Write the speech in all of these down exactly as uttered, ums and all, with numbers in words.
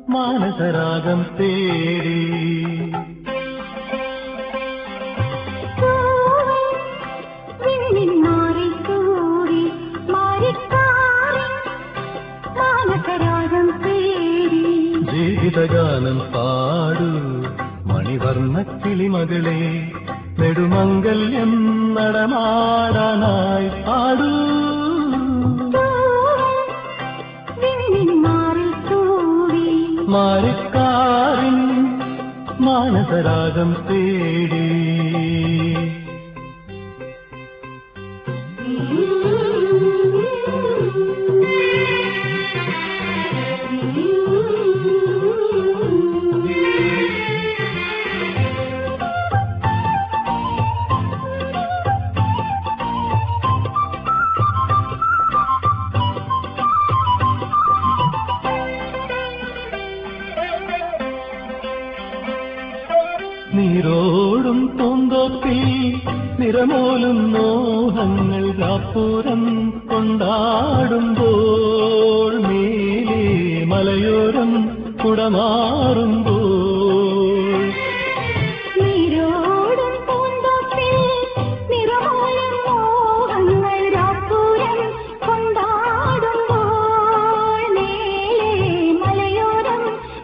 മാനസരാഗം തേടി ജീവിതഗാനം പാടൂ മണിവർണ്ണ കിളിമകളെ നെടുമംഗല്യം നടമാടാനായി പാടൂ മാറിക്കാറിൻ മാനസരാഗം തേടി നീരോടും പൂന്തോപ്പിൽ നിറമോലും മോഹങ്ങൾ കാപ്പൂരം കൊണ്ടാടുമ്പോൾ മേലെ മലയോരം കുടമാറുമ്പോൾ നീരോടും പൂന്തോപ്പിൽ നിറമോലും മോഹങ്ങൾ കാപ്പൂരം കൊണ്ടാടുമ്പോൾ മേലെ മലയോരം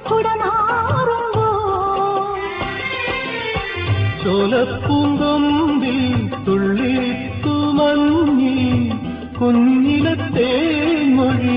കുടമാറുമ്പോൾ ചോലപ്പൂങ്കൊമ്പിൽ തുള്ളിത്തുമഞ്ഞി കുഞ്ഞിലത്തെ മൊഴി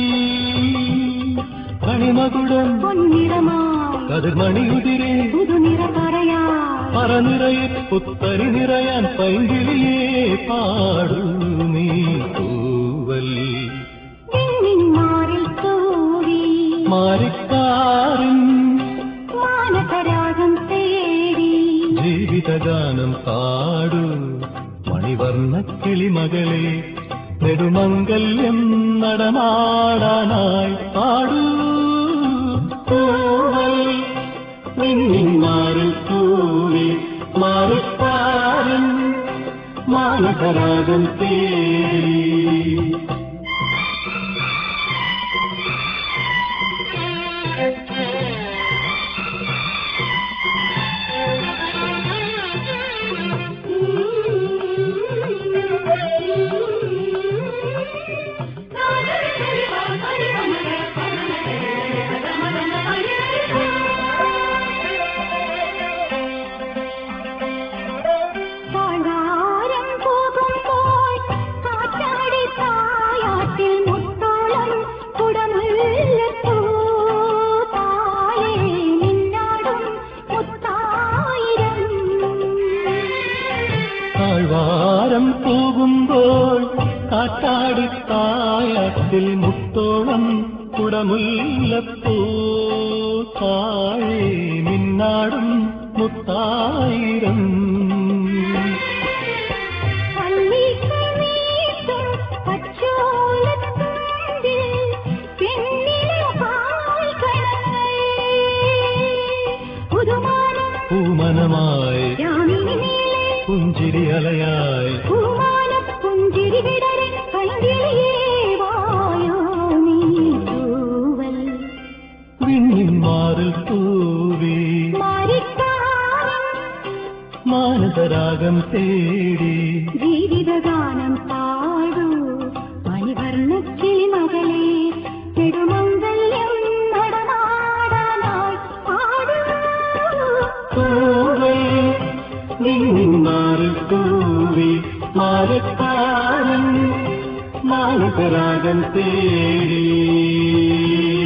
പണിമകുടം കതിർമണിയുതിരെ പുതുനിറ പറയാ പറനിറയെ പുത്തരി നിറയാൻ പൈങ്കിളിയെ പാടൂ നീ തൂവൽ മാറിൽ തോറി മാറിക്കാറിൻ മാനസരാഗം തേടി ജീവിതഗാനം പാടൂ മണിവർണ്ണ കിളിമകളെ നെടുമംഗല്യം നടമാടാനായി പാടൂ തൂവൽ മാറി തൂവി മാറിക്കാരൻ മാനസരാഗം തേടി താഴ്വാരം പോകുമ്പോൾ കാറ്റാടിത്തായത്തിൽ മുത്തോളം കുടമുല്ലപ്പൂ താഴെ മിന്നാടും മുത്തായിരം പൂമനമായി പുഞ്ചിരി അലയായി പുഞ്ചിരി വിടരൻ കൈകിളിയേ വായോ നീ തൂവൽ വിണ്ണിൻ മാറിൽ തൂവി മാനസരാഗം തേടി ജീവിതഗാനം പാടൂ മണിവർണ്ണ കിളിമകളെ നെടുമംഗല്യം നടമാടാനായി പാടൂ തൂവൽ വിണ്ണിൻ മാറിൽ തൂവി മാറിക്കാരൻ മാനസരാഗം തേടി